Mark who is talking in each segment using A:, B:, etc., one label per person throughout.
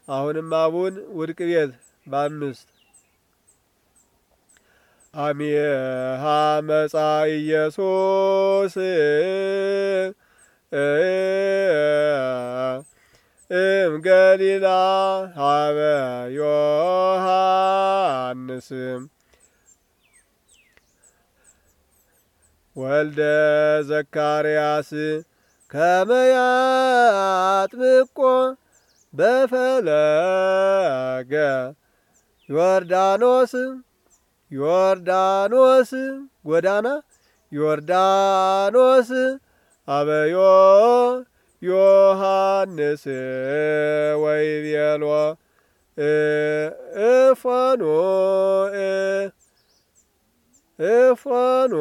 A: አሁንም አቡን ውድቅ ቤት በአምስት አሚሃ መጻ ኢየሱስ እምገሊላ ሀበ ዮሐንስ ወልደ ዘካርያስ ከመ ያጥምቆ በፈለገ ዮርዳኖስ ጎዳና ዮርዳኖስ አበዮ ዮሐንስ ወይቤሎ እፎኑ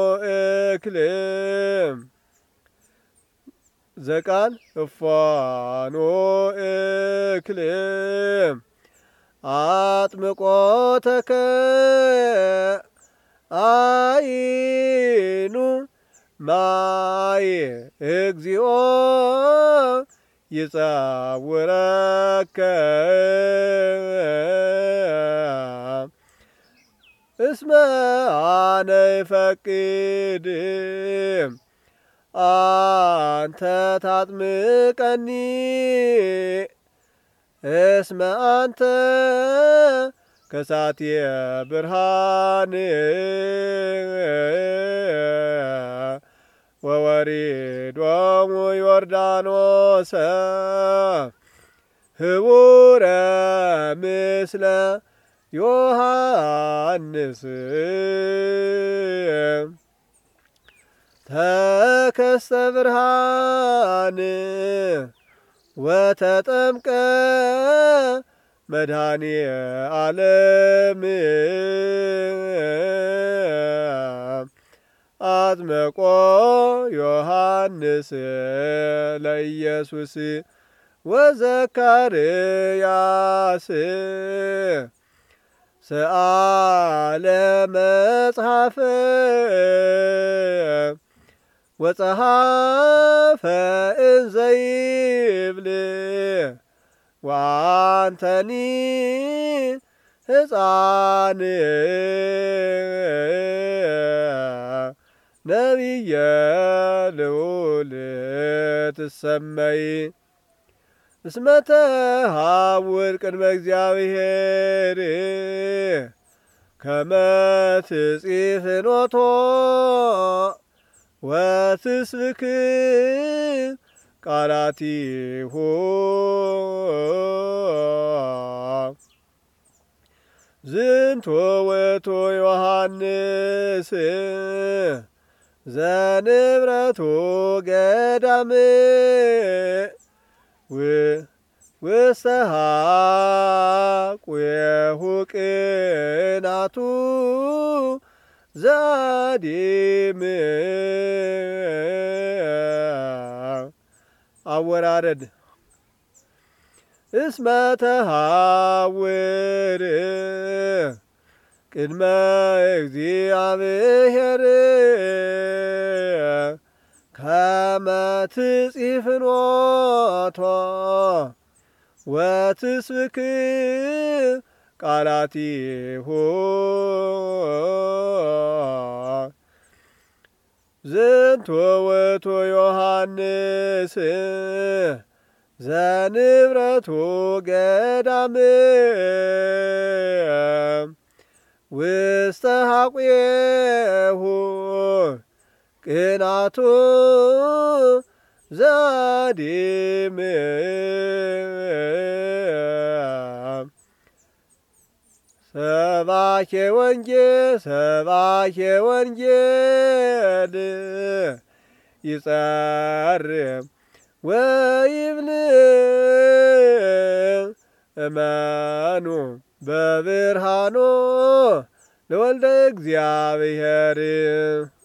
A: እክልም ዘቃል እፎኑ እክልም አጥምቆተከ አይኑ ማይ እግዚኦ ይጸውረከ እስመ አነ ይፈቅድ አንተ ታጥምቀኒ እስመ አንተ ከሳትየ ብርሃን ወወሪዶሙ ዮርዳኖሰ ህቡረ ምስለ ዮሐንስ ተከስተ ብርሃን ወተጠምቀ መድኃኔ ዓለም አጥመቆ ዮሐንስ ለኢየሱስ ወዘካርያስ ሰአለ መጽሐፈ ወጸሐፈ እንዘይብል ወአንተኒ ሕፃን ነቢየ ልዑል ትሰመይ እስመ ተሃውር ቅድመ እግዚአብሔር ከመ ትጽፍ ኖቶ ወትስብክ ቃላቲሁ ዝንቶ ውእቱ ዮሐንስ ዘንብረቱ ገዳም ውስተ ኀቁየሁ ቅናቱ ዛዲም አወራረድ እስመ ተሃውር ቅድመ እግዚአብሔር ከመ ትጽፍ ኖቶ ወትስብክ ቃላቲሁ ዝንቱ ውእቱ ዮሐንስ ዘንብረቱ ገዳም ውስተ ኀቁየሁ ቅናቱ ዛዲም ሰባኬ ወንጌል ይጸርም ወይብል እመኑ በብርሃኑ ለወልደ እግዚአብሔር